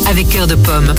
avec cœur de pomme.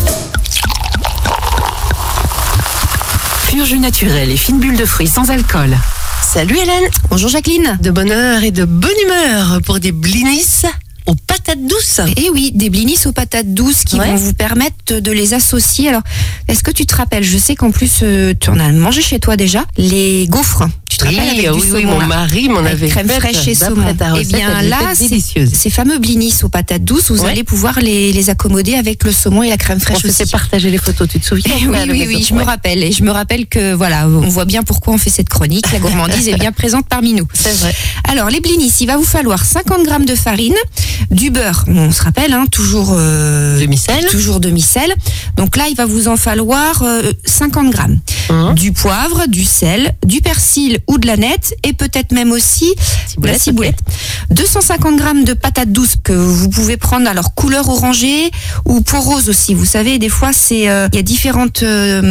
Pur jus naturel et fine bulle de fruits sans alcool. Salut Hélène. Bonjour Jacqueline. De bonne heure et de bonne humeur pour des blinis aux patates douces. Et oui, des blinis aux patates douces qui vont vous permettre de les associer. Alors, est-ce que tu te rappelles, je sais qu'en plus, tu en as mangé chez toi déjà, les gaufres. Tu te rappelles avec du saumon, mon mari m'en avait crème fraîche et saumon. Et bien là, ces fameux blinis aux patates douces, vous allez pouvoir les accommoder avec le saumon et la crème fraîche aussi. On s'est partagé les photos, tu te souviens? Oui, je me rappelle. Et je me rappelle que voilà, on voit bien pourquoi on fait cette chronique. La gourmandise est bien présente parmi nous. C'est vrai. Alors, les blinis, il va vous falloir 50 grammes de farine, du beurre, on se rappelle, toujours demi-sel. Toujours demi-sel. Donc là, il va vous en falloir 50 grammes. Du poivre, du sel, du persil ou de l'aneth et peut-être même aussi de la ciboulette. 250 grammes de patates douces que vous pouvez prendre alors couleur orangée ou peau rose aussi. Vous savez, des fois, il y a différentes...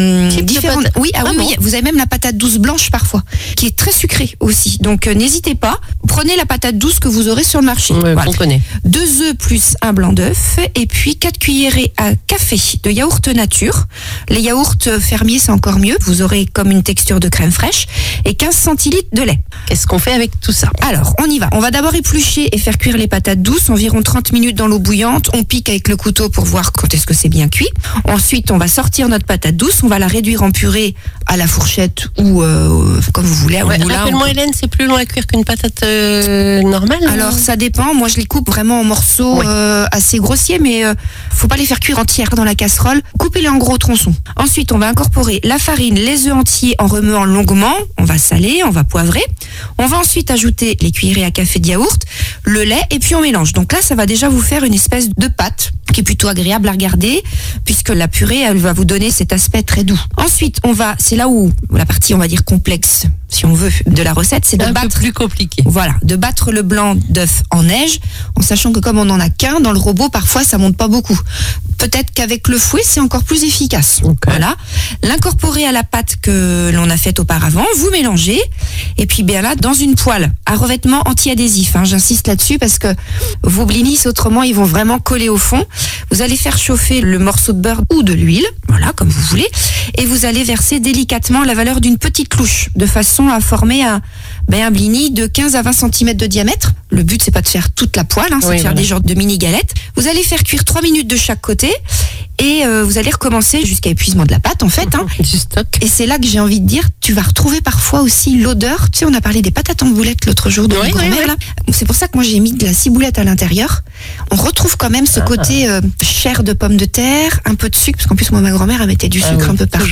Oui, vous avez même la patate douce blanche parfois, qui est très sucrée aussi. Donc n'hésitez pas, prenez la patate douce que vous aurez sur le marché. On connaît. 2 œufs plus un blanc d'œuf et puis 4 cuillerées à café de yaourt nature. Les yaourts fermiers, c'est encore mieux. Vous aurez comme une texture de crème fraîche et 15 centilitres de lait. Qu'est-ce qu'on fait avec tout ça? Alors, on y va. On va d'abord éplucher et faire cuire les patates douces, environ 30 minutes dans l'eau bouillante. On pique avec le couteau pour voir quand est-ce que c'est bien cuit. Ensuite, on va sortir notre patate douce. On va la réduire en purée à la fourchette ou comme vous voulez. Rappelle-moi Hélène, c'est plus long à cuire qu'une patate normale? Alors, ça dépend. Moi, je les coupe vraiment en morceaux assez grossiers, mais faut pas les faire cuire entières dans la casserole. Coupez-les en gros tronçons. Ensuite, on va incorporer la farine, les œufs entiers en remuant longuement. On va saler, on va poivrer. On va ensuite ajouter les cuillerées à café de yaourt, le lait et puis on mélange. Donc là, ça va déjà vous faire une espèce de pâte qui est plutôt agréable à regarder puisque la purée, elle va vous donner cet aspect très doux. Ensuite, c'est là où la partie, on va dire, complexe, si on veut, de la recette, c'est de battre. Un peu plus compliqué. Voilà, de battre le blanc d'œuf en neige, en sachant que comme on n'en a qu'un, dans le robot, parfois, ça monte pas beaucoup. Peut-être qu'avec le fouet, c'est encore plus efficace. Okay. Voilà. L'incorporer à la pâte que l'on a faite auparavant, vous mélangez, et puis bien là, dans une poêle à revêtement anti-adhésif. J'insiste là-dessus parce que vos blinis, autrement, ils vont vraiment coller au fond. Vous allez faire chauffer le morceau de beurre ou de l'huile, voilà, comme vous voulez, et vous allez verser délicatement la valeur d'une petite louche, de façon à former un blini de 15 à 20 cm de diamètre. Le but, c'est pas de faire toute la poêle, c'est de faire des genres de mini galettes. Vous allez faire cuire 3 minutes de chaque côté et vous allez recommencer jusqu'à épuisement de la pâte, en fait. Du stock. Et c'est là que j'ai envie de dire, tu vas retrouver parfois aussi l'odeur. Tu sais, on a parlé des patates en boulettes l'autre jour de ma grand-mère, là. C'est pour ça que moi, j'ai mis de la ciboulette à l'intérieur. On retrouve quand même ce côté chair de pomme de terre, un peu de sucre, parce qu'en plus, moi, ma grand-mère, elle mettait du sucre un peu partout.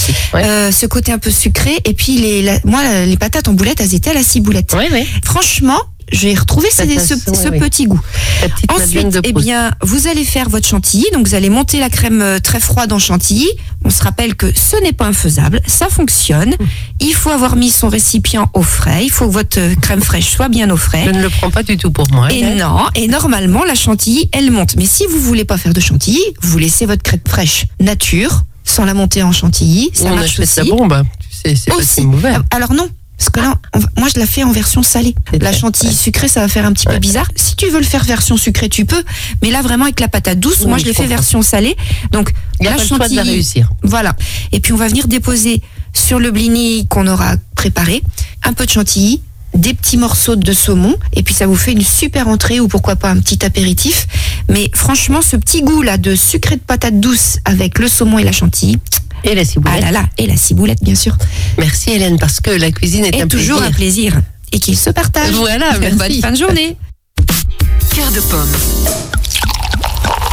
Ce côté un peu sucré. Et puis, les patates en boulettes, elles étaient à la ciboulette. Franchement, j'ai retrouvé ce petit goût. Ensuite, vous allez faire votre chantilly. Donc, vous allez monter la crème très froide en chantilly. On se rappelle que ce n'est pas infaisable. Ça fonctionne. Il faut avoir mis son récipient au frais. Il faut que votre crème fraîche soit bien au frais. Je ne le prends pas du tout pour moi. Et normalement, la chantilly, elle monte. Mais si vous voulez pas faire de chantilly, vous laissez votre crème fraîche nature, sans la monter en chantilly. Ça marche aussi. Ça bombe. Tu sais, c'est pas si mauvais. Alors non. Parce que là, moi, je la fais en version salée. La chantilly sucrée, ça va faire un petit peu bizarre. Si tu veux le faire version sucrée, tu peux. Mais là, vraiment, avec la patate douce, moi, je l'ai fait version salée. Donc, la chantilly, de la réussir. Voilà. Et puis, on va venir déposer sur le blini qu'on aura préparé un peu de chantilly, des petits morceaux de saumon. Et puis, ça vous fait une super entrée ou pourquoi pas un petit apéritif. Mais franchement, ce petit goût-là de sucré de patate douce avec le saumon et la chantilly... Et la ciboulette. Et la ciboulette, bien sûr. Merci Hélène, parce que la cuisine est un plaisir. Toujours un plaisir. Et qu'il se partage. Voilà, merci. Bonne fin de journée. Cœur de pomme.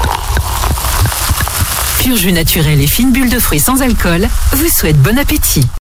Pur jus naturel et fine bulle de fruits sans alcool vous souhaite bon appétit.